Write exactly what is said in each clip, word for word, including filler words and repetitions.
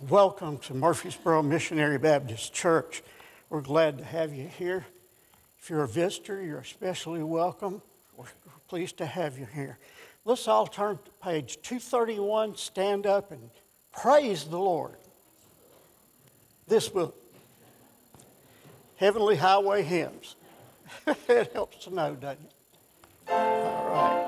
Welcome to Murfreesboro Missionary Baptist Church. We're glad to have you here. If you're a visitor, you're especially welcome. We're pleased to have you here. Let's all turn to page two thirty-one, stand up and praise the Lord. This book, Heavenly Highway Hymns. It helps to know, doesn't it? All right.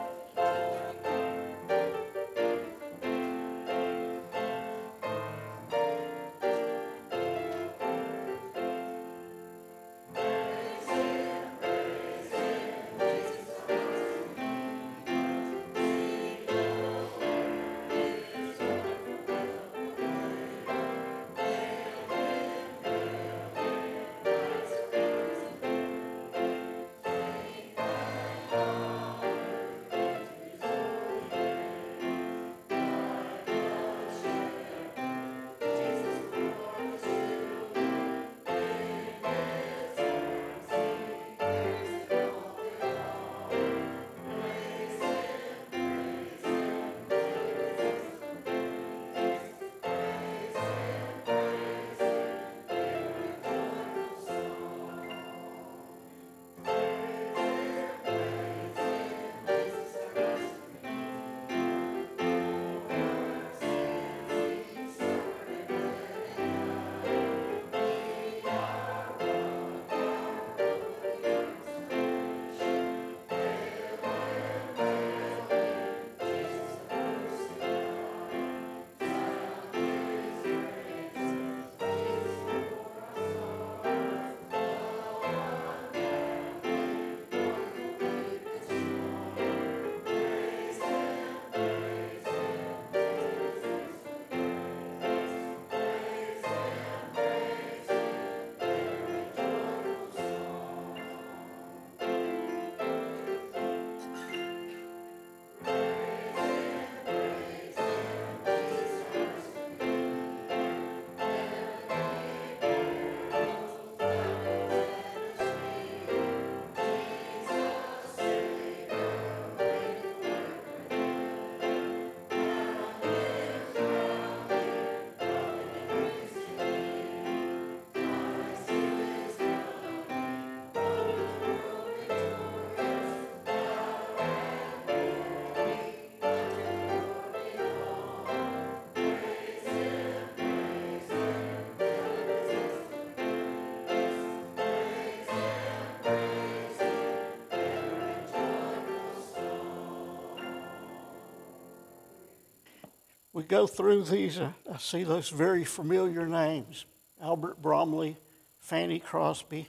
We go through these, uh, I see those very familiar names. Albert Bromley, Fanny Crosby.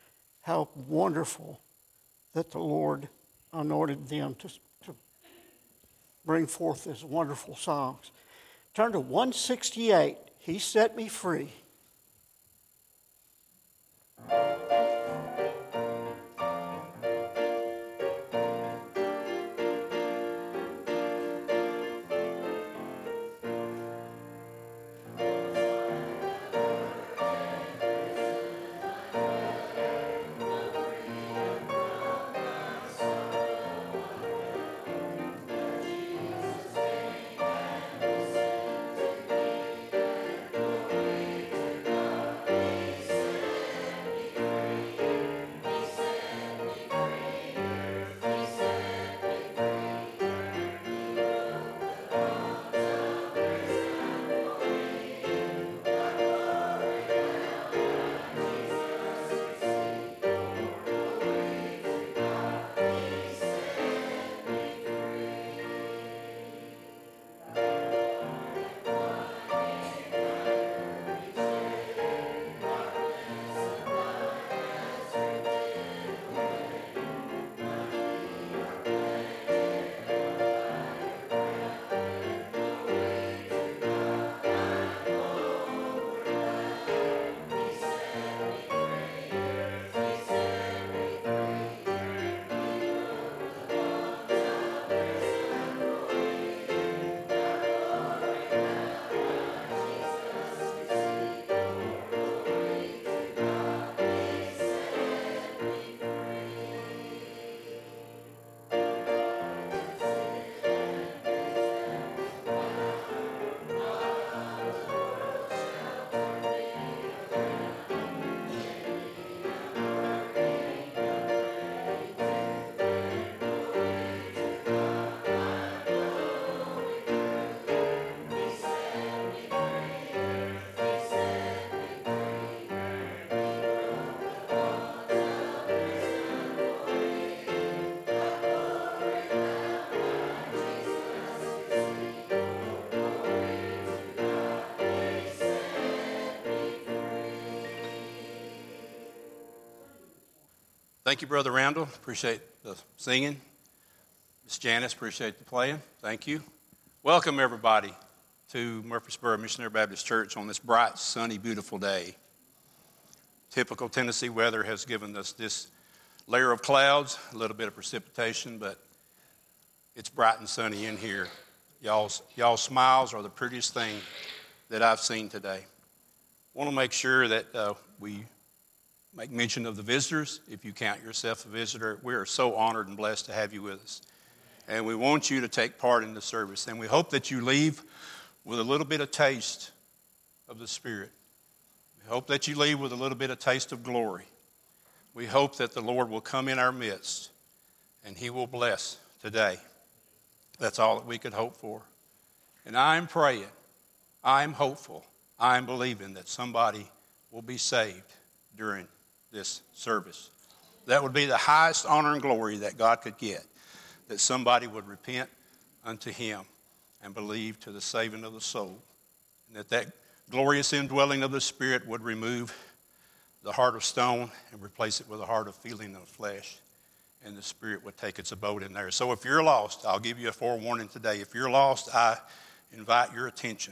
How wonderful that the Lord anointed them to, to bring forth these wonderful songs. Turn to one sixty-eight, He Set Me Free. Thank you, Brother Randall. Appreciate the singing. Miss Janice, appreciate the playing. Thank you. Welcome, everybody, to Murfreesboro Missionary Baptist Church on this bright, sunny, beautiful day. Typical Tennessee weather has given us this layer of clouds, a little bit of precipitation, but it's bright and sunny in here. Y'all's, y'all's smiles are the prettiest thing that I've seen today. I want to make sure that uh, we make mention of the visitors. If you count yourself a visitor, we are so honored and blessed to have you with us. And we want you to take part in the service. And we hope that you leave with a little bit of taste of the Spirit. We hope that you leave with a little bit of taste of glory. We hope that the Lord will come in our midst and He will bless today. That's all that we could hope for. And I'm praying, I'm hopeful, I'm believing that somebody will be saved during this service. That would be the highest honor and glory that God could get, that somebody would repent unto Him and believe to the saving of the soul, and that that glorious indwelling of the Spirit would remove the heart of stone and replace it with a heart of feeling of flesh, and the Spirit would take its abode in there. So if you're lost, I'll give you a forewarning today. If you're lost, I invite your attention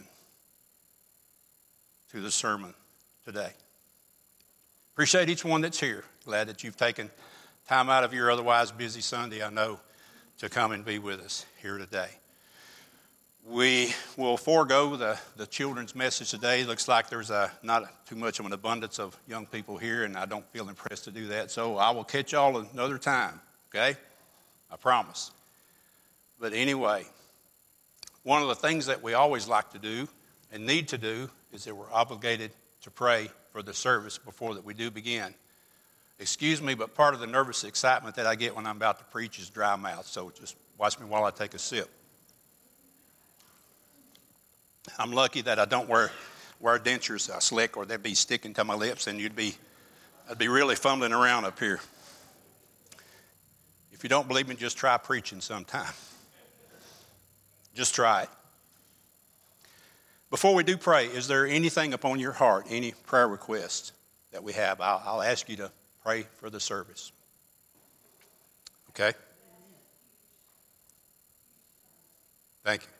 to the sermon today. Appreciate each one that's here. Glad that you've taken time out of your otherwise busy Sunday, I know, to come and be with us here today. We will forego the, the children's message today. Looks like there's a, not too much of an abundance of young people here, and I don't feel impressed to do that. So I will catch y'all another time, okay? I promise. But anyway, one of the things that we always like to do and need to do is that we're obligated to pray for the service before that we do begin. Excuse me, but part of the nervous excitement that I get when I'm about to preach is dry mouth, so just watch me while I take a sip. I'm lucky that I don't wear wear dentures uh, slick, or they'd be sticking to my lips, and you'd be I'd be really fumbling around up here. If you don't believe me, just try preaching sometime. Just try it. Before we do pray, is there anything upon your heart, any prayer requests that we have? I'll, I'll ask you to pray for the service. Okay? Thank you.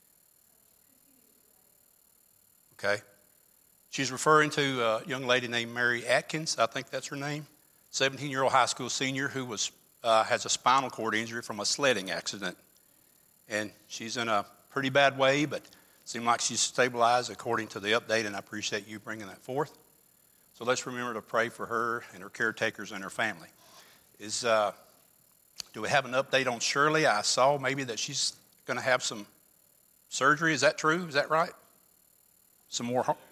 Okay. She's referring to a young lady named Mary Atkins. I think that's her name. seventeen-year-old high school senior who was uh, has a spinal cord injury from a sledding accident. And she's in a pretty bad way, but seems like she's stabilized according to the update, and I appreciate you bringing that forth. So let's remember to pray for her and her caretakers and her family. Is uh, do we have an update on Shirley? I saw maybe that she's going to have some surgery. Is that true? Is that right? Some more. Ho-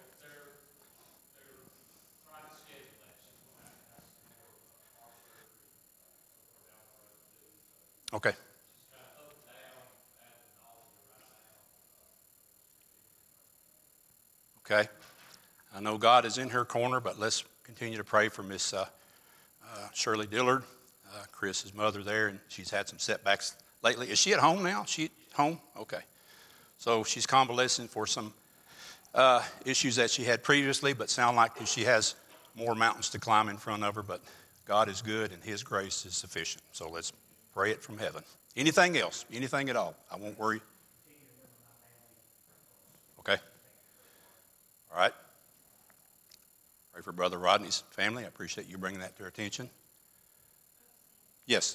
okay. Okay. I know God is in her corner, but let's continue to pray for Miss uh, uh, Shirley Dillard, uh, Chris's mother there, and she's had some setbacks lately. Is she at home now? She at home? Okay. So she's convalescing for some uh, issues that she had previously, but sound like she has more mountains to climb in front of her, but God is good and His grace is sufficient. So let's pray it from heaven. Anything else? Anything at all? I won't worry. Okay. All right. Pray for Brother Rodney's family. I appreciate you bringing that to our attention. Yes.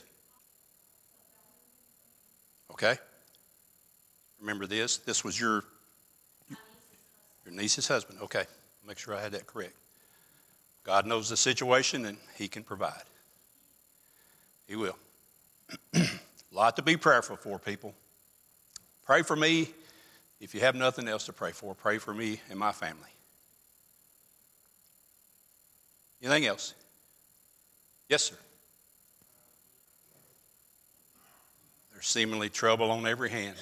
Okay. Remember this. This was your your niece's husband. Okay. Make sure I had that correct. God knows the situation and He can provide. He will. A lot to be prayerful for, people. Pray for me. If you have nothing else to pray for, pray for me and my family. Anything else? Yes, sir. There's seemingly trouble on every hand.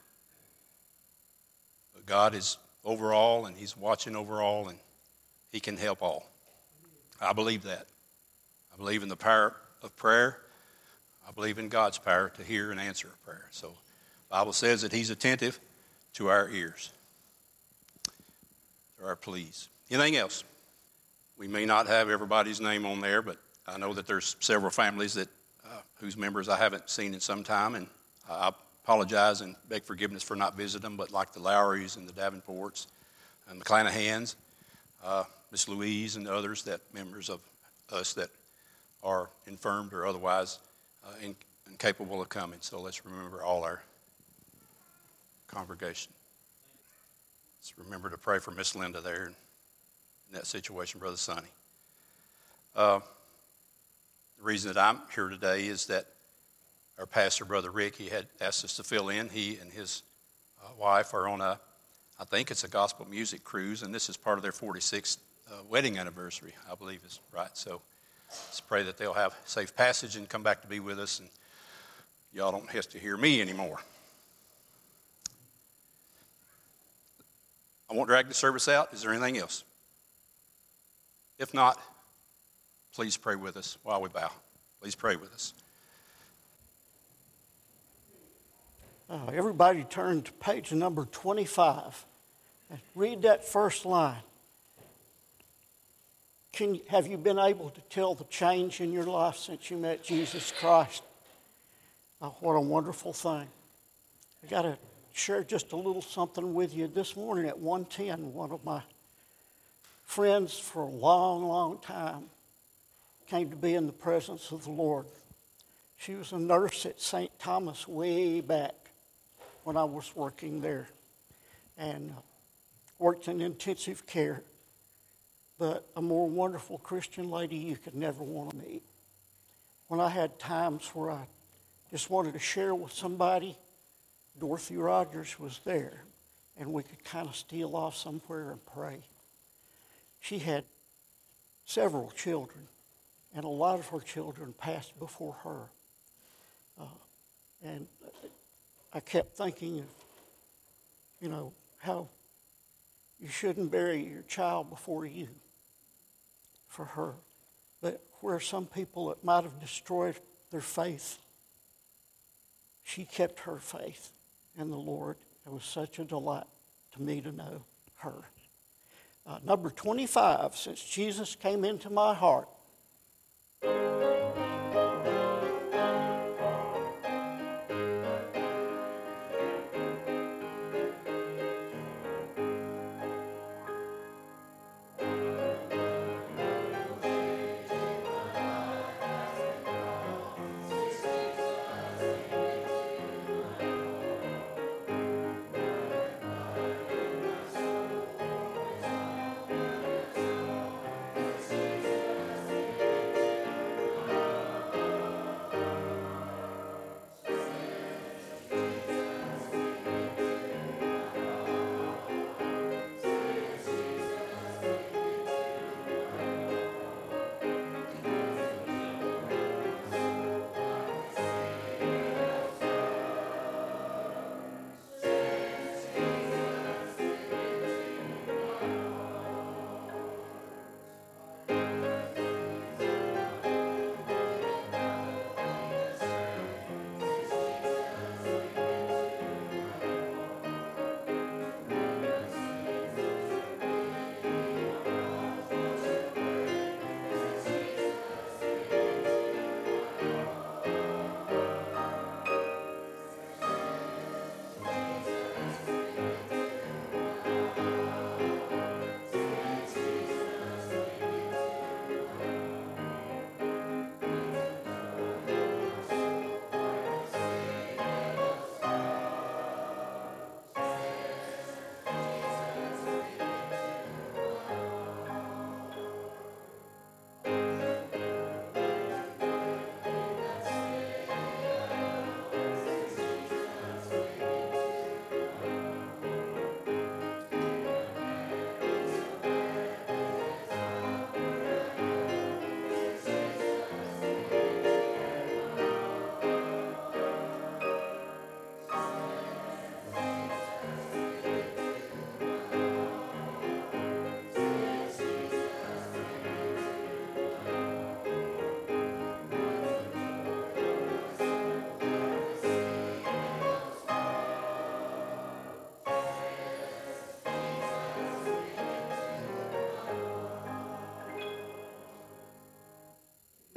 But God is over all, and He's watching over all, and He can help all. I believe that. I believe in the power of prayer. I believe in God's power to hear and answer a prayer. So the Bible says that He's attentive to our ears, to our pleas. Anything else? We may not have everybody's name on there, but I know that there's several families that uh, whose members I haven't seen in some time, and I apologize and beg forgiveness for not visiting them, but like the Lowrys and the Davenports and the Clanahans, uh, Miss Louise and the others, that members of us that are infirmed or otherwise uh, in, incapable of coming. So let's remember all our congregation. Let's remember to pray for Miss Linda there in that situation, Brother Sonny. Uh, the reason that I'm here today is that our pastor, Brother Rick, he had asked us to fill in. He and his uh, wife are on a, I think it's a gospel music cruise, and this is part of their forty-sixth uh, wedding anniversary, I believe is right. So let's pray that they'll have safe passage and come back to be with us, and y'all don't have to hear me anymore. I won't drag the service out. Is there anything else? If not, please pray with us while we bow. Please pray with us. Uh, everybody turn to page number twenty-five. And read that first line. Can you, have you been able to tell the change in your life since you met Jesus Christ? Oh, what a wonderful thing. I got to share just a little something with you. This morning at one ten, one of my friends for a long, long time came to be in the presence of the Lord. She was a nurse at Saint Thomas way back when I was working there, and worked in intensive care. But a more wonderful Christian lady you could never want to meet. When I had times where I just wanted to share with somebody, Dorothy Rogers was there, and we could kind of steal off somewhere and pray. She had several children, and a lot of her children passed before her. Uh, and I kept thinking of, you know, how you shouldn't bury your child before you for her. But where some people, it might have destroyed their faith, she kept her faith in the Lord. It was such a delight to me to know her. Uh, number twenty-five, since Jesus came into my heart.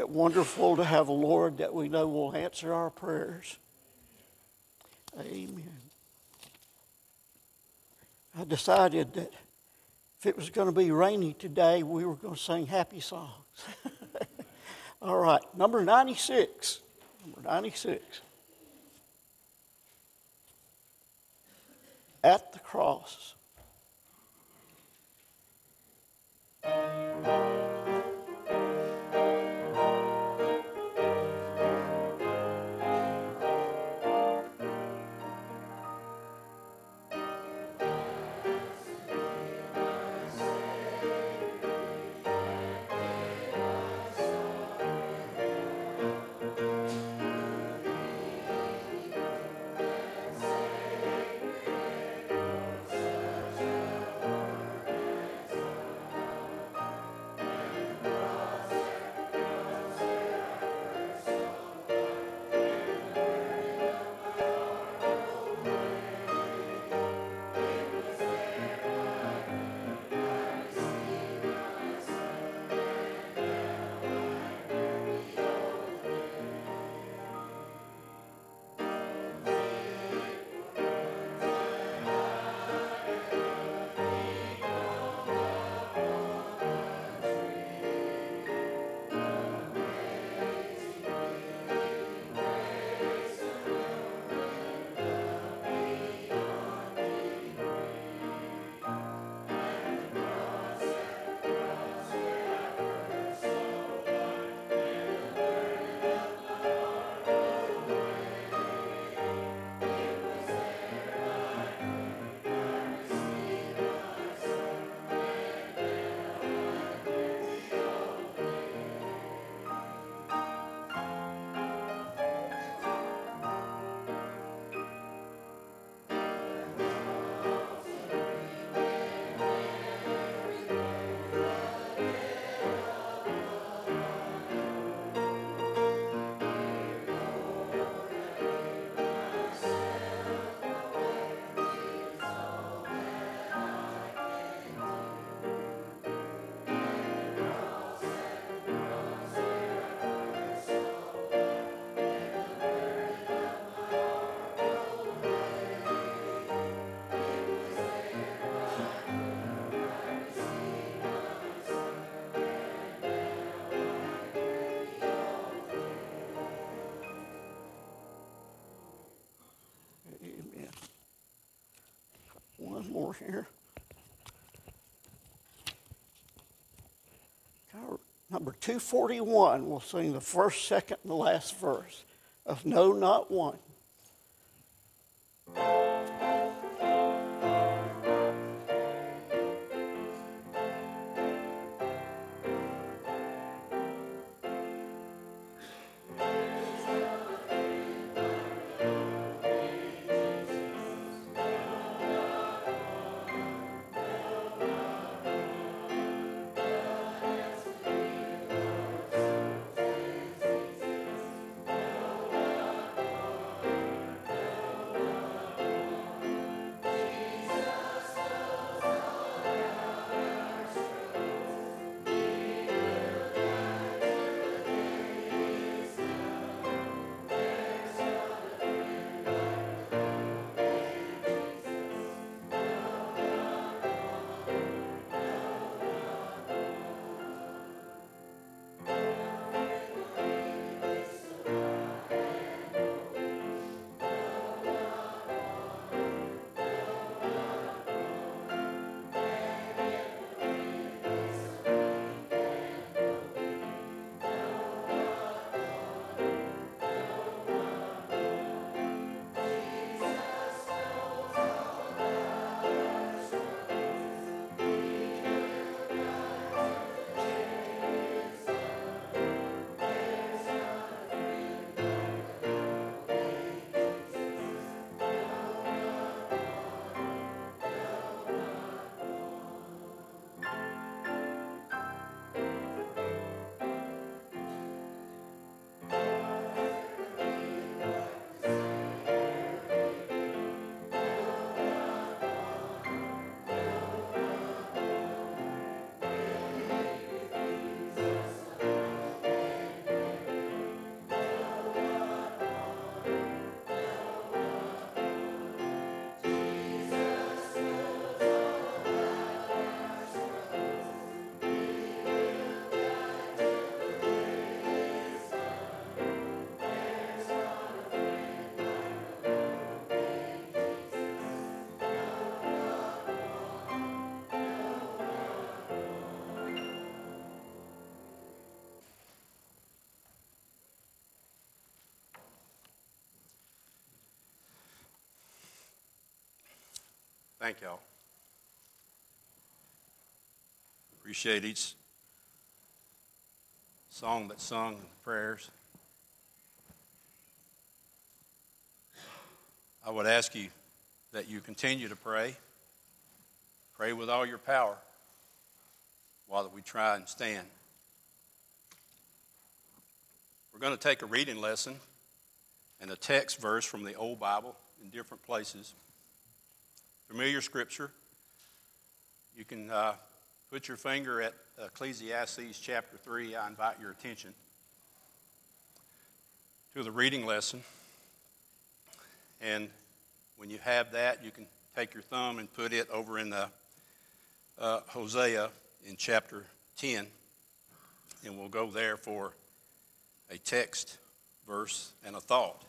wonderful to have a Lord that we know will answer our prayers? Amen. I decided that if it was going to be rainy today, we were going to sing happy songs. All right, number ninety-six. Number ninety-six. At the cross. Amen. One more here. Number two forty-one, we'll sing the first, second, and the last verse of No Not One. Thank y'all. Appreciate each song that's sung and prayers. I would ask you that you continue to pray. Pray with all your power while we try and stand. We're going to take a reading lesson and a text verse from the Old Bible in different places. Familiar scripture. You can uh, put your finger at Ecclesiastes chapter three. I invite your attention to the reading lesson. And when you have that, you can take your thumb and put it over in the uh, Hosea in chapter ten. And we'll go there for a text, verse, and a thought.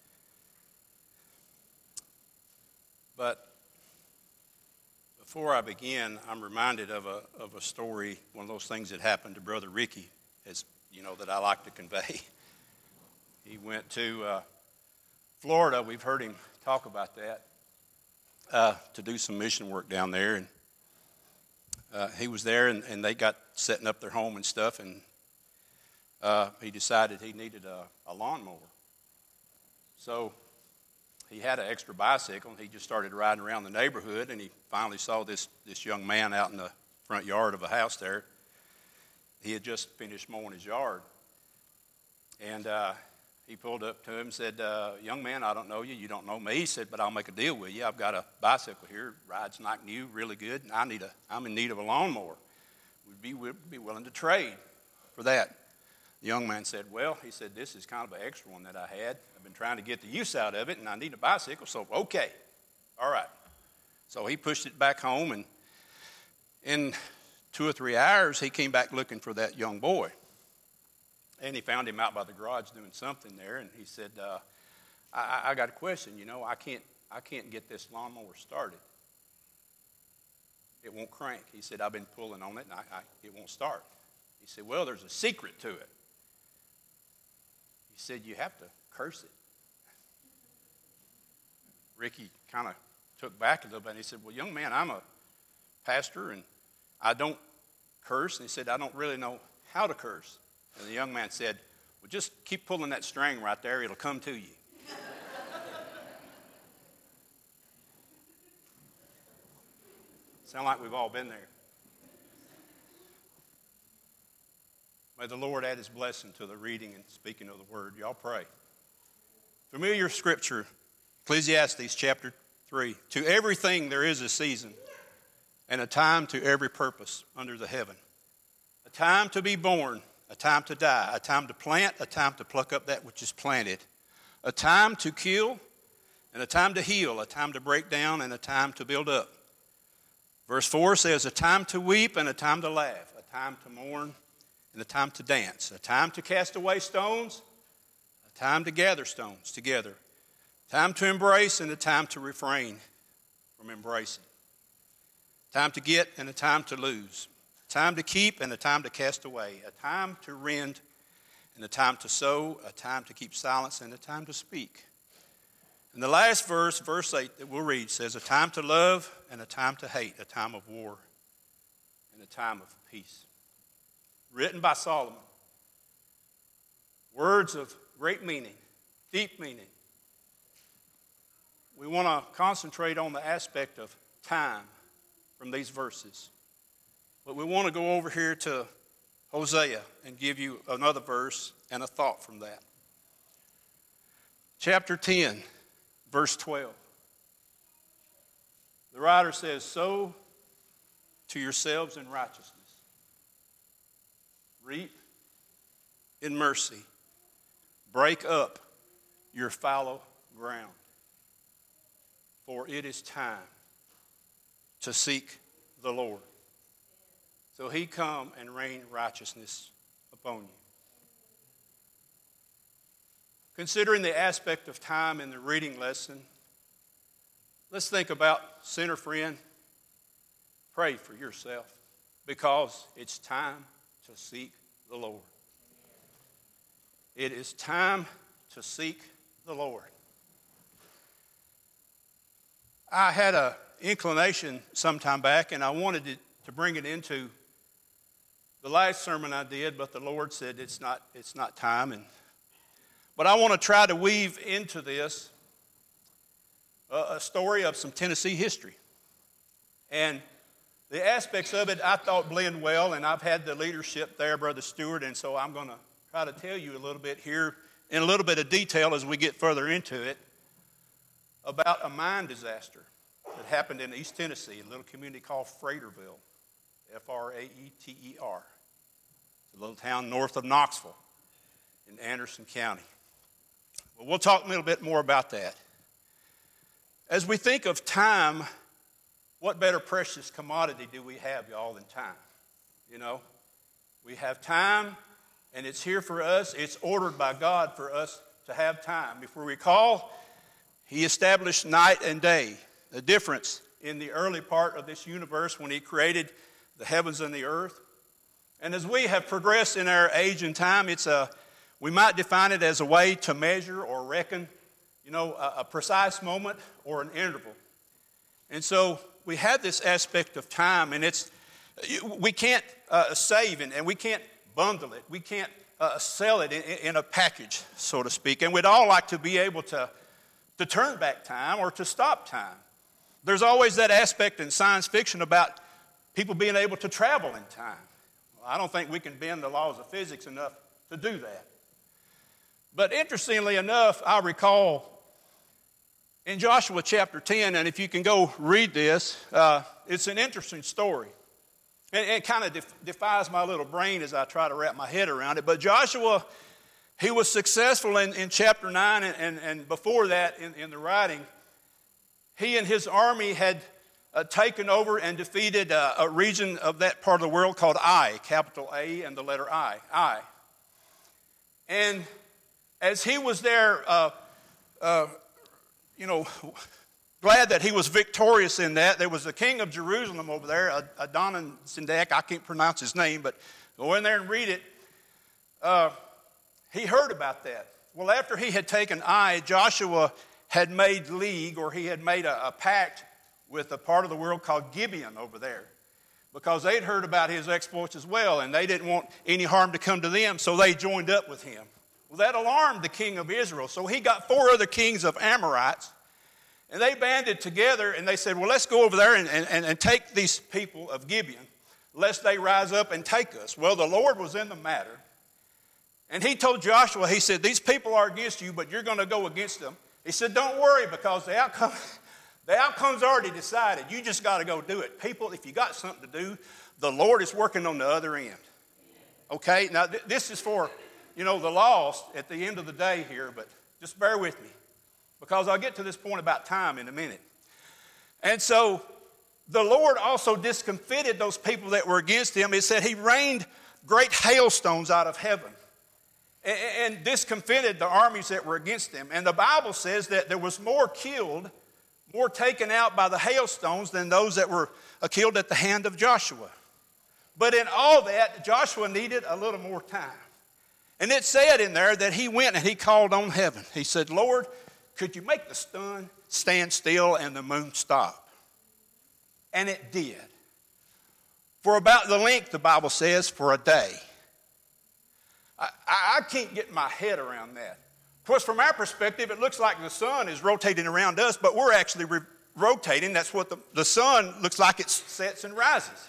But before I begin, I'm reminded of a of a story, one of those things that happened to Brother Ricky, as you know, that I like to convey. He went to uh, Florida. We've heard him talk about that, uh, to do some mission work down there. And uh, he was there, and, and they got setting up their home and stuff, and uh, he decided he needed a, a lawnmower. So he had an extra bicycle, and he just started riding around the neighborhood, and he finally saw this, this young man out in the front yard of a house there. He had just finished mowing his yard. And uh, he pulled up to him and said, uh, young man, I don't know you, you don't know me. He said, but I'll make a deal with you. I've got a bicycle here, rides like new, really good, and I need a, I'm in need of a lawnmower. Would be, would be willing to trade for that. The young man said, well, he said, this is kind of an extra one that I had. I've been trying to get the use out of it, and I need a bicycle, so okay. All right. So he pushed it back home, and in two or three hours, he came back looking for that young boy. And he found him out by the garage doing something there, and he said, uh, I, I got a question. You know, I can't, I can't get this lawnmower started. It won't crank. He said, I've been pulling on it, and I, I, it won't start. He said, well, there's a secret to it. He said, you have to curse it. Ricky kind of took back a little bit, and he said, well, young man, I'm a pastor, and I don't curse. And he said, I don't really know how to curse. And the young man said, well, just keep pulling that string right there. It'll come to you. Sound like we've all been there. May the Lord add his blessing to the reading and speaking of the word. Y'all pray. Familiar scripture, Ecclesiastes chapter three. To everything there is a season, and a time to every purpose under the heaven. A time to be born, a time to die, a time to plant, a time to pluck up that which is planted. A time to kill, and a time to heal, a time to break down, and a time to build up. Verse four says, a time to weep and a time to laugh, a time to mourn and a time to dance, a time to cast away stones, a time to gather stones together, a time to embrace and a time to refrain from embracing, a time to get and a time to lose, a time to keep and a time to cast away, a time to rend and a time to sow, a time to keep silence and a time to speak. And the last verse, verse eight that we'll read, says, a time to love and a time to hate, a time of war and a time of peace. Written by Solomon. Words of great meaning, deep meaning. We want to concentrate on the aspect of time from these verses. But we want to go over here to Hosea and give you another verse and a thought from that. Chapter ten. Verse twelve, the writer says, sow to yourselves in righteousness, reap in mercy, break up your fallow ground, for it is time to seek the Lord. So he come and rain righteousness upon you. Considering the aspect of time in the reading lesson, let's think about, sinner friend, pray for yourself because it's time to seek the Lord. It is time to seek the Lord. I had an inclination some time back, and I wanted to, to bring it into the last sermon I did, but the Lord said it's not, it's not time. And, but I want to try to weave into this a, a story of some Tennessee history. And the aspects of it I thought blend well, and I've had the leadership there, Brother Stewart, and so I'm going to try to tell you a little bit here in a little bit of detail as we get further into it about a mine disaster that happened in East Tennessee, a little community called Fraterville, F R A E T E R. It's a little town north of Knoxville in Anderson County. Well, we'll talk a little bit more about that. As we think of time, what better precious commodity do we have, y'all, than time? You know, we have time, and it's here for us. It's ordered by God for us to have time. If we recall, He established night and day, the difference in the early part of this universe when He created the heavens and the earth. And as we have progressed in our age and time, it's a, we might define it as a way to measure or reckon, you know, a, a precise moment or an interval. And so we have this aspect of time, and it's, we can't uh, save and, and we can't bundle it. We can't uh, sell it in, in a package, so to speak. And we'd all like to be able to, to turn back time or to stop time. There's always that aspect in science fiction about people being able to travel in time. Well, I don't think we can bend the laws of physics enough to do that. But interestingly enough, I recall in Joshua chapter ten, and if you can go read this, uh, it's an interesting story. And it kind of def- defies my little brain as I try to wrap my head around it. But Joshua, he was successful in, in chapter nine, and, and, and before that in, in the writing, he and his army had uh, taken over and defeated uh, a region of that part of the world called Ai, capital A and the letter I, Ai. And as he was there, uh, uh, you know, glad that he was victorious in that. There was the king of Jerusalem over there, Adonizedek. I can't pronounce his name, but go in there and read it. Uh, he heard about that. Well, after he had taken Ai, Joshua had made league, or he had made a, a pact with a part of the world called Gibeon over there, because they'd heard about his exploits as well, and they didn't want any harm to come to them, so they joined up with him. Well, that alarmed the king of Israel, so he got four other kings of Amorites, and they banded together, and they said, well, let's go over there and, and, and take these people of Gibeon, lest they rise up and take us. Well, the Lord was in the matter, and he told Joshua, he said, these people are against you, but you're going to go against them. He said, don't worry, because the outcome, the outcome's already decided. You just got to go do it. People, if you got something to do, the Lord is working on the other end. Okay? Now, th- this is for, you know, the lost at the end of the day here, but just bear with me, because I'll get to this point about time in a minute. And so the Lord also discomfited those people that were against him. It said he rained great hailstones out of heaven and discomfited the armies that were against them. And the Bible says that there was more killed, more taken out by the hailstones than those that were killed at the hand of Joshua. But in all that, Joshua needed a little more time. And it said in there that he went and he called on heaven. He said, Lord, could you make the sun stand still and the moon stop? And it did. For about the length, the Bible says, for a day. I, I can't get my head around that. Of course, from our perspective, it looks like the sun is rotating around us, but we're actually re- rotating. That's what the, the sun looks like. It sets and rises.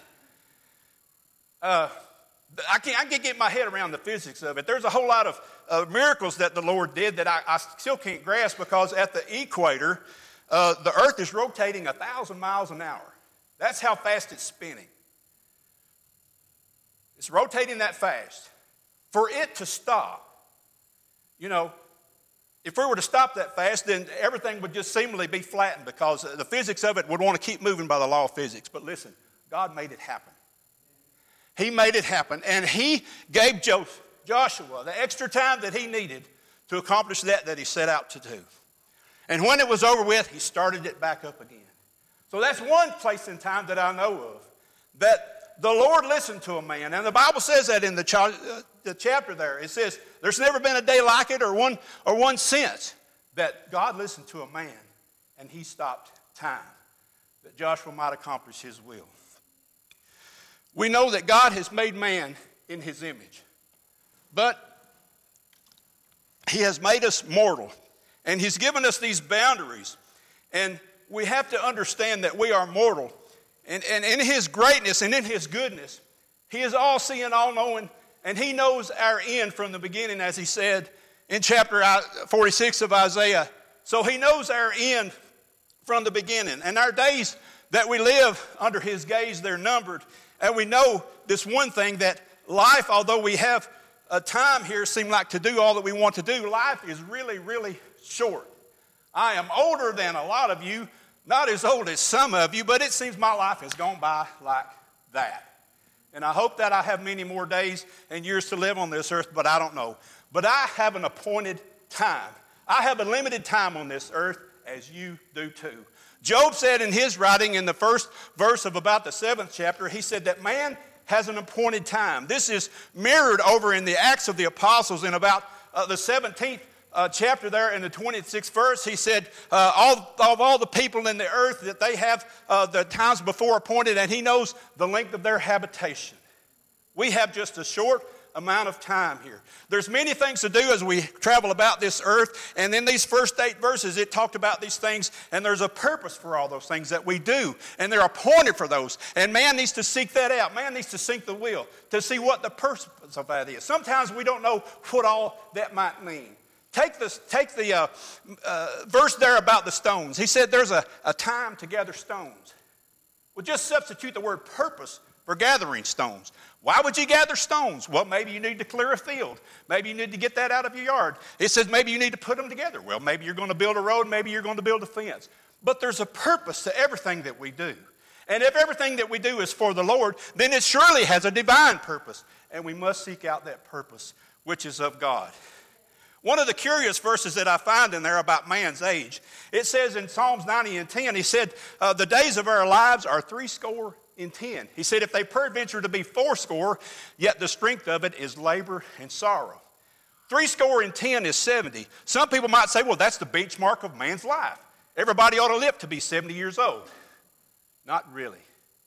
Uh, I can't, I can't get my head around the physics of it. There's a whole lot of uh, miracles that the Lord did that I, I still can't grasp, because at the equator, uh, the earth is rotating a thousand miles an hour. That's how fast it's spinning. It's rotating that fast. For it to stop, you know, if we were to stop that fast, then everything would just seemingly be flattened, because the physics of it would want to keep moving by the law of physics. But listen, God made it happen. He made it happen, and he gave Joseph, Joshua the extra time that he needed to accomplish that that he set out to do. And when it was over with, he started it back up again. So that's one place in time that I know of that the Lord listened to a man. And the Bible says that in the, ch- uh, the chapter there. It says there's never been a day like it or one, or one since that God listened to a man and he stopped time. that Joshua might accomplish his will. We know that God has made man in his image, but he has made us mortal, and he's given us these boundaries, and we have to understand that we are mortal, and, and in his greatness and in his goodness, he is all-seeing, all-knowing, and he knows our end from the beginning, as he said in chapter forty-six of Isaiah. So he knows our end from the beginning, and our days that we live under his gaze, they're numbered. And we know this one thing, that life, although we have a time here seem like to do all that we want to do, life is really, really short. I am older than a lot of you, not as old as some of you, but it seems my life has gone by like that. And I hope that I have many more days and years to live on this earth, but I don't know. But I have an appointed time. I have a limited time on this earth, as you do too. Job said in his writing in the first verse of about the seventh chapter, he said that man has an appointed time. This is mirrored over in the Acts of the Apostles in about uh, the seventeenth uh, chapter there in the twenty-sixth verse. He said, uh, all, of all the people in the earth, that they have uh, the times before appointed, and he knows the length of their habitation. We have just a short amount of time here. There's many things to do as we travel about this earth, and in these first eight verses it talked about these things, and there's a purpose for all those things that we do, and they're appointed for those, and man needs to seek that out. Man needs to seek the will to see what the purpose of that is. Sometimes we don't know what all that might mean. Take, this, take the uh, uh, verse there about the stones. He said there's a, a time to gather stones. Well, just substitute the word purpose for gathering stones. Why would you gather stones? Well, maybe you need to clear a field. Maybe you need to get that out of your yard. It says maybe you need to put them together. Well, maybe you're going to build a road. Maybe you're going to build a fence. But there's a purpose to everything that we do. And if everything that we do is for the Lord, then it surely has a divine purpose. And we must seek out that purpose, which is of God. One of the curious verses that I find in there about man's age, it says in Psalms ninety and ten, he said, uh, the days of our lives are three score in ten. He said, if they peradventure to be fourscore, yet the strength of it is labor and sorrow. Three score in ten is seventy. Some people might say, well, that's the benchmark of man's life. Everybody ought to live to be seventy years old. Not really.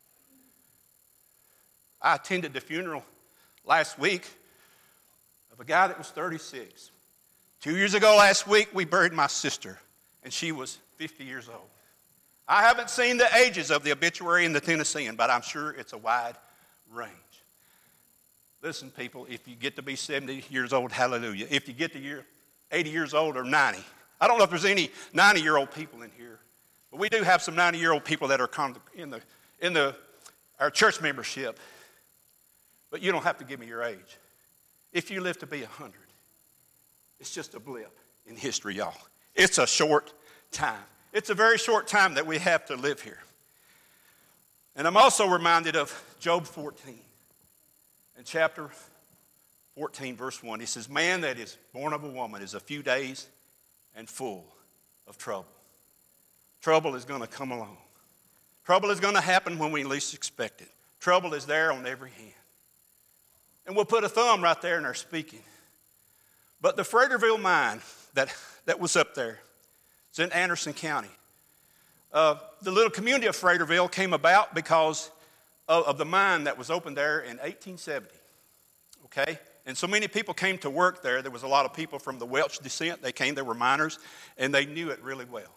I attended the funeral last week of a guy that was thirty-six. Two years ago last week, we buried my sister, and she was fifty years old. I haven't seen the ages of the obituary in the Tennessean, but I'm sure it's a wide range. Listen, people, if you get to be seventy years old, hallelujah. If you get to year eighty years old or ninety, I don't know if there's any ninety-year-old people in here, but we do have some ninety-year-old people that are in the in the our church membership. But you don't have to give me your age. If you live to be one hundred, it's just a blip in history, y'all. It's a short time. It's a very short time that we have to live here. And I'm also reminded of Job fourteen. In chapter fourteen, verse one, he says, man that is born of a woman is a few days and full of trouble. Trouble is going to come along. Trouble is going to happen when we least expect it. Trouble is there on every hand. And we'll put a thumb right there in our speaking. But the Fraterville mine that, that was up there, it's in Anderson County. Uh, the little community of Fraterville came about because of, of the mine that was opened there in eighteen seventy. Okay? And so many people came to work there. There was a lot of people from the Welch descent. They came, they were miners, and they knew it really well.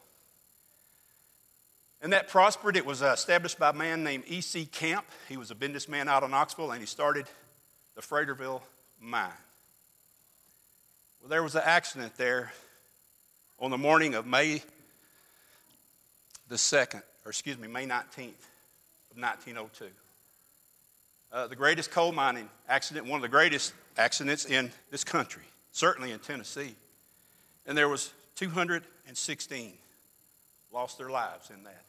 And that prospered. It was uh, established by a man named E C Camp. He was a businessman out of Knoxville, and he started the Fraterville mine. Well, there was an accident there on the morning of May the second, or excuse me, May nineteenth of nineteen oh two. Uh, the greatest coal mining accident, one of the greatest accidents in this country, certainly in Tennessee. And there was two hundred sixteen lost their lives in that.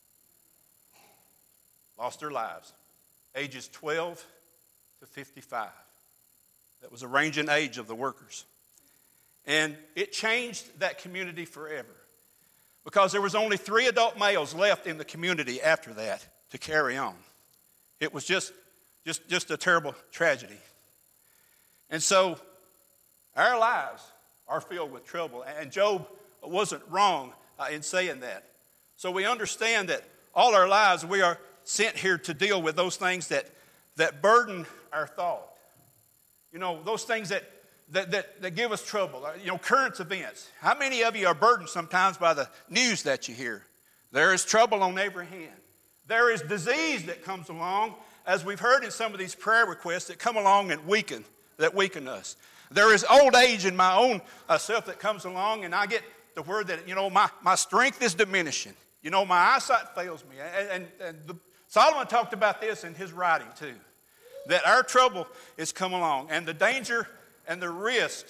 Lost their lives. Ages twelve to fifty-five. That was the ranging age of the workers. And it changed that community forever because there was only three adult males left in the community after that to carry on. It was just, just, just a terrible tragedy. And so our lives are filled with trouble, and Job wasn't wrong uh, in saying that. So we understand that all our lives we are sent here to deal with those things that, that burden our thought. You know, those things that, that, that, that give us trouble, you know, current events. How many of you are burdened sometimes by the news that you hear? There is trouble on every hand. There is disease that comes along, as we've heard in some of these prayer requests that come along and weaken, that weaken us. There is old age in my own uh, self that comes along, and I get the word that, you know, my, my strength is diminishing. You know, my eyesight fails me. And, and, and the, Solomon talked about this in his writing too, that our trouble is come along, and the danger and the risk,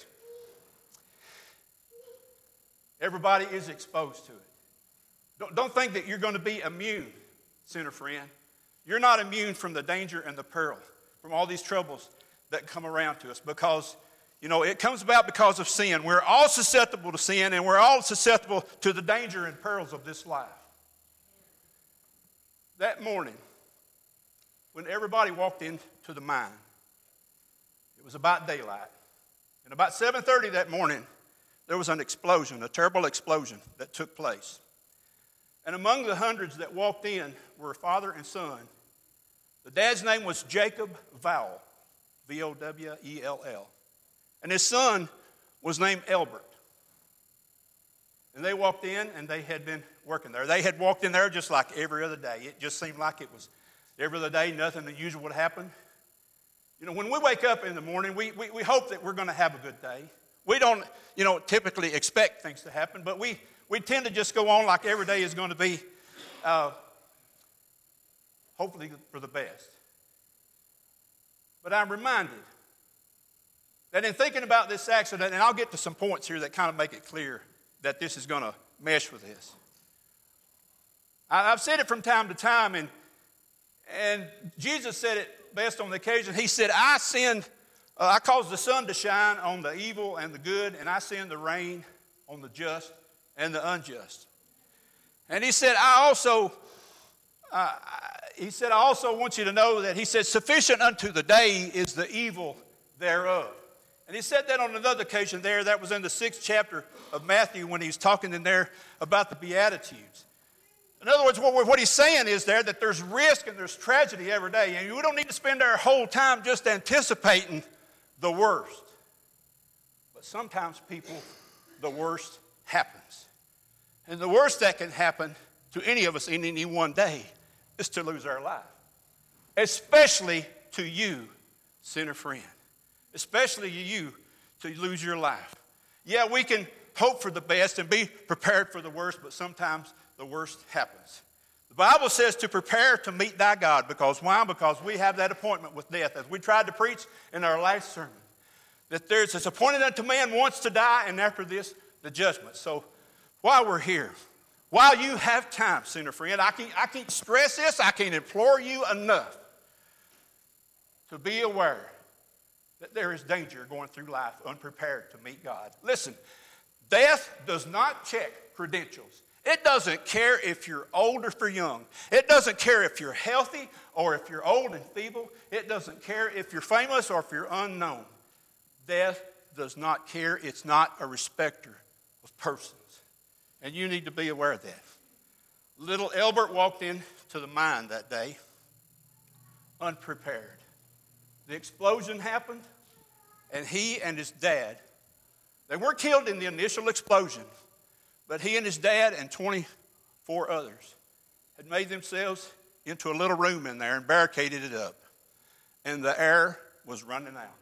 everybody is exposed to it. Don't, don't think that you're going to be immune, sinner friend. You're not immune from the danger and the peril, from all these troubles that come around to us, because, you know, it comes about because of sin. We're all susceptible to sin, and we're all susceptible to the danger and perils of this life. That morning, when everybody walked into the mine, it was about daylight. And about seven thirty that morning, there was an explosion, a terrible explosion that took place. And among the hundreds that walked in were father and son. The dad's name was Jacob Vowell, V O W E L L. And his son was named Elbert. And they walked in, and they had been working there. They had walked in there just like every other day. It just seemed like it was every other day, nothing unusual would happen. You know, when we wake up in the morning, we, we, we hope that we're going to have a good day. We don't, you know, typically expect things to happen, but we, we tend to just go on like every day is going to be, uh, hopefully for the best. But I'm reminded that in thinking about this accident, and I'll get to some points here that kind of make it clear that this is going to mesh with this. I, I've said it from time to time, and, and Jesus said it best on the occasion. He said, I send, uh, I cause the sun to shine on the evil and the good, and I send the rain on the just and the unjust. And he said, I also, uh, he said, I also want you to know that he said, sufficient unto the day is the evil thereof. And he said that on another occasion there. That was in the sixth chapter of Matthew when he's talking in there about the Beatitudes. In other words, what, what he's saying is there that there's risk and there's tragedy every day. And we don't need to spend our whole time just anticipating the worst. But sometimes people, the worst happens. And the worst that can happen to any of us in any one day is to lose our life. Especially to you, sinner friend. Especially you to lose your life. Yeah, we can hope for the best and be prepared for the worst, but sometimes the worst happens. The Bible says to prepare to meet thy God, because why? Because we have that appointment with death. As we tried to preach in our last sermon, that there's it's appointed unto man once to die, and after this, the judgment. So while we're here, while you have time, sinner friend, I can't, I can't stress this, I can't implore you enough to be aware that there is danger going through life unprepared to meet God. Listen, death does not check credentials. It doesn't care if you're old or if you're young. It doesn't care if you're healthy or if you're old and feeble. It doesn't care if you're famous or if you're unknown. Death does not care. It's not a respecter of persons. And you need to be aware of that. Little Elbert walked into the mine that day unprepared. The explosion happened, and he and his dad, they weren't killed in the initial explosion, but he and his dad and twenty-four others had made themselves into a little room in there and barricaded it up. And the air was running out.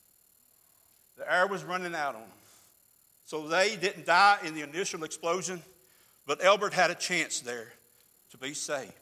The air was running out on them. So they didn't die in the initial explosion, but Elbert had a chance there to be saved.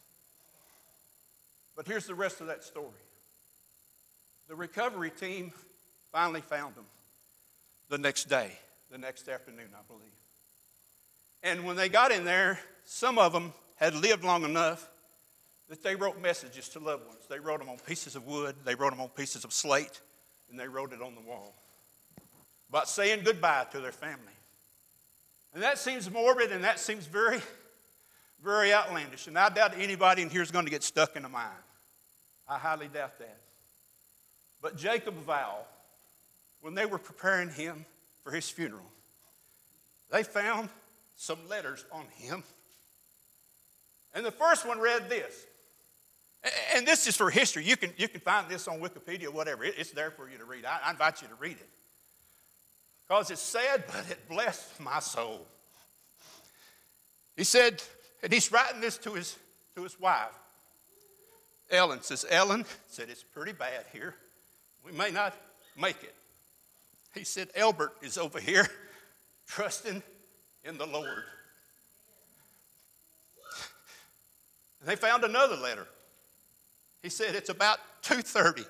But here's the rest of that story. The recovery team finally found them the next day, the next afternoon, I believe. And when they got in there, some of them had lived long enough that they wrote messages to loved ones. They wrote them on pieces of wood, they wrote them on pieces of slate, and they wrote it on the wall about saying goodbye to their family. And that seems morbid, and that seems very, very outlandish. And I doubt anybody in here is going to get stuck in a mine. I highly doubt that. But Jacob Vowell, when they were preparing him for his funeral, they found some letters on him And the first one read this. And this is for history. You can, you can find this on Wikipedia or whatever. It's there for you to read. I, I invite you to read it. Because it's sad, but it blessed my soul. He said, and he's writing this to his, to his wife. Ellen says, Ellen said, it's pretty bad here. We may not make it. He said, Albert is over here trusting in the Lord. And they found another letter. He said, it's about two thirty.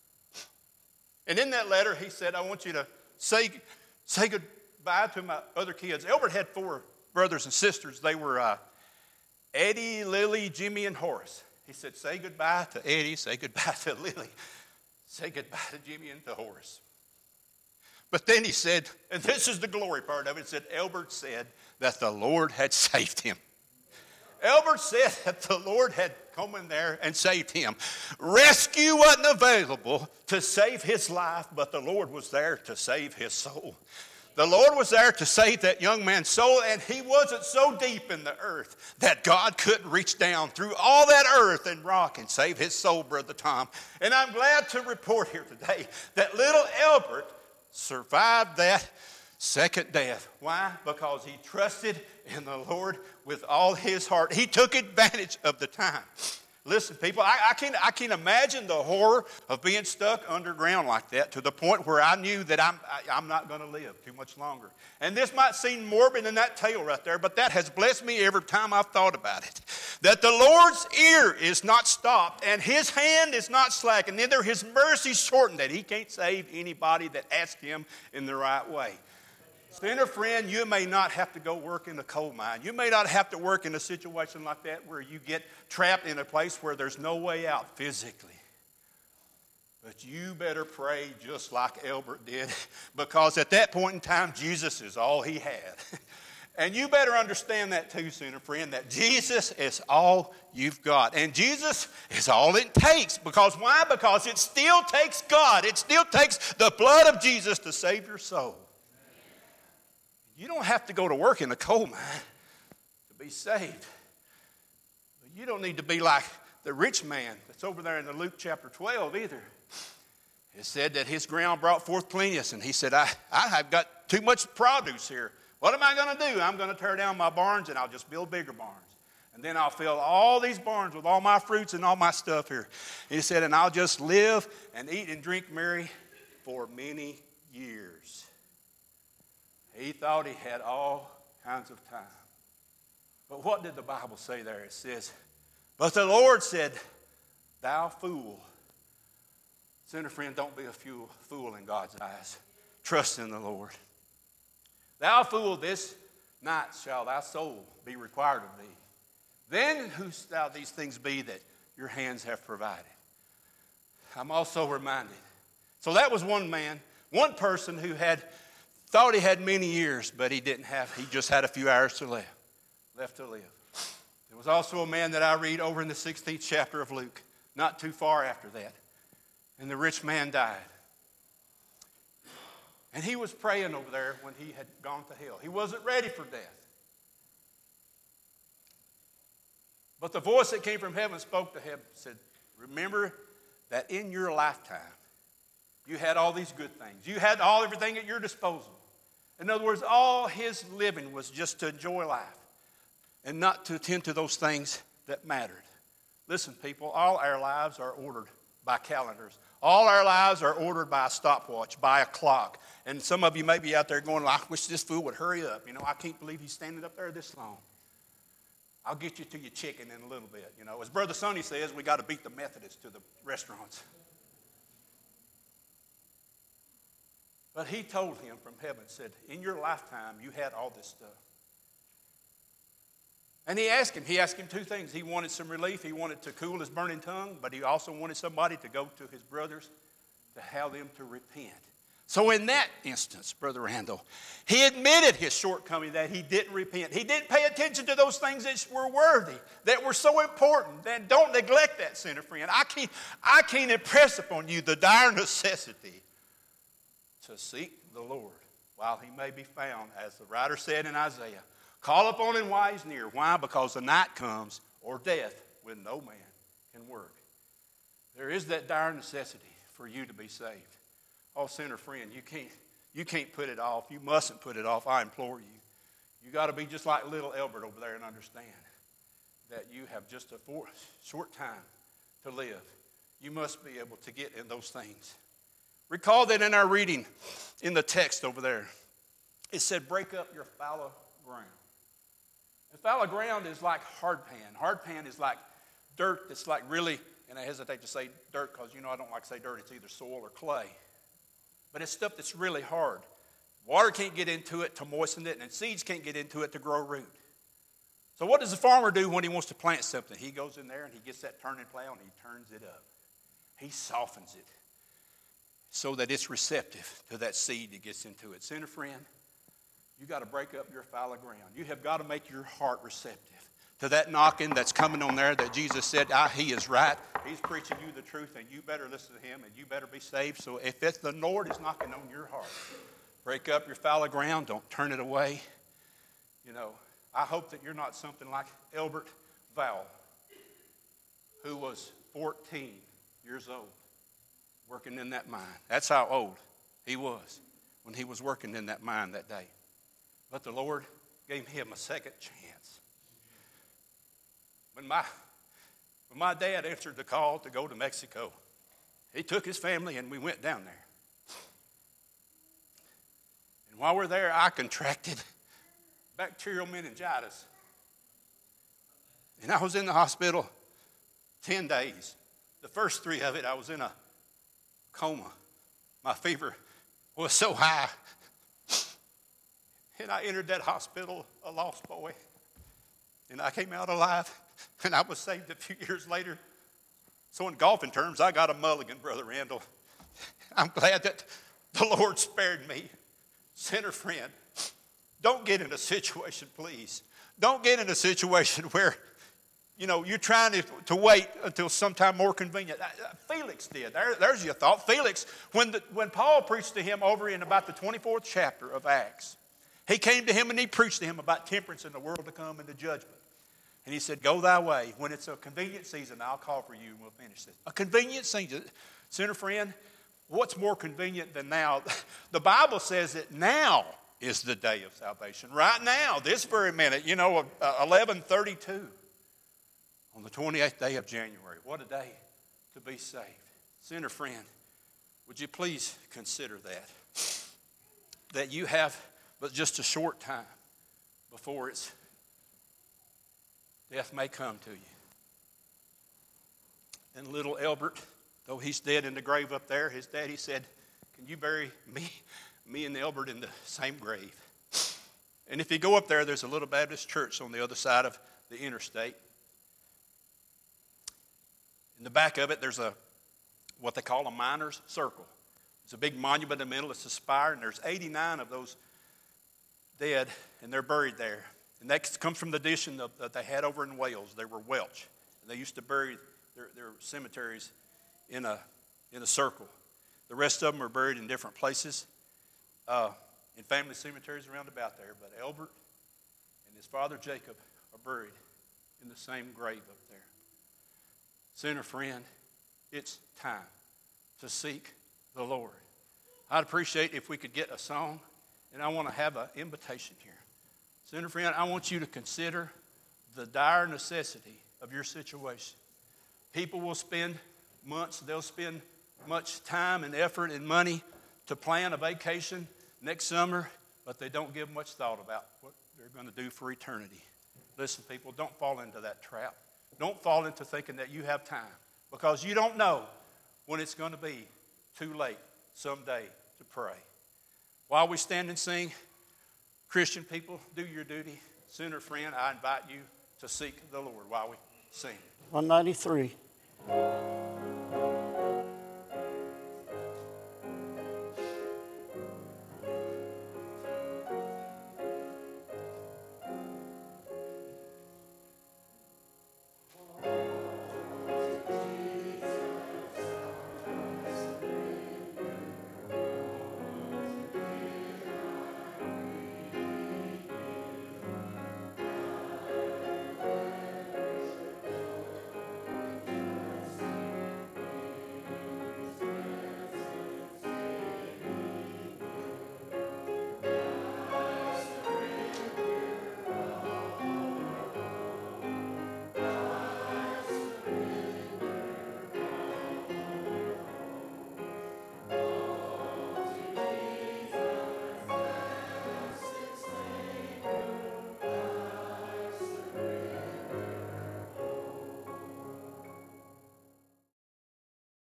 And in that letter, he said, I want you to say, say goodbye to my other kids. Albert had four brothers and sisters. They were uh, Eddie, Lily, Jimmy, and Horace. He said, say goodbye to Eddie, say goodbye to Lily, say goodbye to Jimmy and to Horace. But then he said, and this is the glory part of it, it said, Albert said that the Lord had saved him. Albert said that the Lord had come in there and saved him. Rescue wasn't available to save his life, but the Lord was there to save his soul. The Lord was there to save that young man's soul, and he wasn't so deep in the earth that God couldn't reach down through all that earth and rock and save his soul, Brother Tom. And I'm glad to report here today that little Albert survived that second death. Why? Because he trusted in the Lord with all his heart. He took advantage of the time. Listen, people, I, I, can, I can imagine the horror of being stuck underground like that to the point where I knew that I'm, I, I'm not going to live too much longer. And this might seem morbid in that tale right there, but that has blessed me every time I've thought about it. That the Lord's ear is not stopped and his hand is not slack, and neither his mercy shortened, that he can't save anybody that asks him in the right way. Sinner friend, you may not have to go work in a coal mine. You may not have to work in a situation like that where you get trapped in a place where there's no way out physically. But you better pray just like Albert did, because at that point in time, Jesus is all he had. And you better understand that too, sinner friend, that Jesus is all you've got. And Jesus is all it takes. Because why? Because it still takes God. It still takes the blood of Jesus to save your soul. You don't have to go to work in a coal mine to be saved. You don't need to be like the rich man that's over there in the Luke chapter twelve either. It said that his ground brought forth plenteous, and he said, I, I have got too much produce here. What am I going to do? I'm going to tear down my barns, and I'll just build bigger barns. And then I'll fill all these barns with all my fruits and all my stuff here. He said, and I'll just live and eat and drink merry for many years. He thought he had all kinds of time. But what did the Bible say there? It says, but the Lord said, thou fool. Sinner friend, don't be a fool in God's eyes. Trust in the Lord. Thou fool, this night shall thy soul be required of thee. Then who shall these things be that your hands have provided? I'm also reminded. So that was one man, one person who had thought he had many years, but he didn't have, he just had a few hours to live, left to live. There was also a man that I read over in the sixteenth chapter of Luke, not too far after that. And the rich man died. And he was praying over there when he had gone to hell. He wasn't ready for death. But the voice that came from heaven spoke to him, said, remember that in your lifetime, you had all these good things. You had all everything at your disposal. In other words, all his living was just to enjoy life and not to attend to those things that mattered. Listen, people, all our lives are ordered by calendars. All our lives are ordered by a stopwatch, by a clock. And some of you may be out there going, I wish this fool would hurry up. You know, I can't believe he's standing up there this long. I'll get you to your chicken in a little bit. You know, as Brother Sonny says, we got to beat the Methodists to the restaurants. But he told him from heaven, said, in your lifetime, you had all this stuff. And he asked him, he asked him two things. He wanted some relief. He wanted to cool his burning tongue, but he also wanted somebody to go to his brothers to have them to repent. So in that instance, Brother Randall, he admitted his shortcoming that he didn't repent. He didn't pay attention to those things that were worthy, that were so important. Then don't neglect that, sinner friend. I can't, I can't impress upon you the dire necessity to seek the Lord while he may be found, as the writer said in Isaiah. Call upon him while he's near. Why? Because the night comes or death when no man can work. There is that dire necessity for you to be saved. Oh, sinner friend, you can't, you can't put it off. You mustn't put it off. I implore you. You got to be just like little Elbert over there and understand that you have just a four, short time to live. You must be able to get in those things. Recall that in our reading in the text over there, it said, break up your fallow ground. And fallow ground is like hardpan. Hardpan is like dirt that's like really, and I hesitate to say dirt because, you know, I don't like to say dirt. It's either soil or clay. But it's stuff that's really hard. Water can't get into it to moisten it, and seeds can't get into it to grow root. So what does the farmer do when he wants to plant something? He goes in there and he gets that turning plow and he turns it up. He softens it so that it's receptive to that seed that gets into it. Sinner friend, you got to break up your fallow ground. You have got to make your heart receptive to that knocking that's coming on there that Jesus said, ah, he is right. He's preaching you the truth, and you better listen to him, and you better be saved. So if it's the Lord is knocking on your heart, break up your fallow ground. Don't turn it away. You know, I hope that you're not something like Elbert Val, who was fourteen years old, working in that mine. That's how old he was when he was working in that mine that day. But the Lord gave him a second chance. When my, when my dad answered the call to go to Mexico, he took his family and we went down there. And while we're there, I contracted bacterial meningitis. And I was in the hospital ten days. The first three of it, I was in a coma. My fever was so high. And I entered that hospital a lost boy. And I came out alive. And I was saved a few years later. So in golfing terms, I got a mulligan, Brother Randall. I'm glad that the Lord spared me. Sinner friend, don't get in a situation, please. Don't get in a situation where, you know, you're trying to, to wait until sometime more convenient. Felix did. There, there's your thought. Felix, when, the, when Paul preached to him over in about the twenty-fourth chapter of Acts, he came to him and he preached to him about temperance in the world to come and the judgment. And he said, go thy way. When it's a convenient season, I'll call for you and we'll finish this. A convenient season. Sinner friend, what's more convenient than now? The Bible says that now is the day of salvation. Right now, this very minute, you know, eleven thirty-two on the twenty-eighth day of January. What a day to be saved. Sinner friend, would you please consider that? That you have but just a short time before it's death may come to you. And little Elbert, though he's dead in the grave up there, his daddy said, can you bury me, me and Elbert in the same grave? And if you go up there, there's a little Baptist church on the other side of the interstate. In the back of it, there's a what they call a miner's circle. It's a big monument in the middle. It's a spire, and there's eighty-nine of those dead, and they're buried there. And that comes from the tradition that they had over in Wales. They were Welsh. And they used to bury their, their cemeteries in a, in a circle. The rest of them are buried in different places, uh, in family cemeteries around about there. But Elbert and his father Jacob are buried in the same grave up there. Sinner friend, it's time to seek the Lord. I'd appreciate if we could get a song, and I want to have an invitation here. Sinner friend, I want you to consider the dire necessity of your situation. People will spend months, they'll spend much time and effort and money to plan a vacation next summer, but they don't give much thought about what they're going to do for eternity. Listen, people, don't fall into that trap. Don't fall into thinking that you have time, because you don't know when it's going to be too late someday to pray. While we stand and sing, Christian people, do your duty. Sinner friend, I invite you to seek the Lord while we sing. one ninety-three.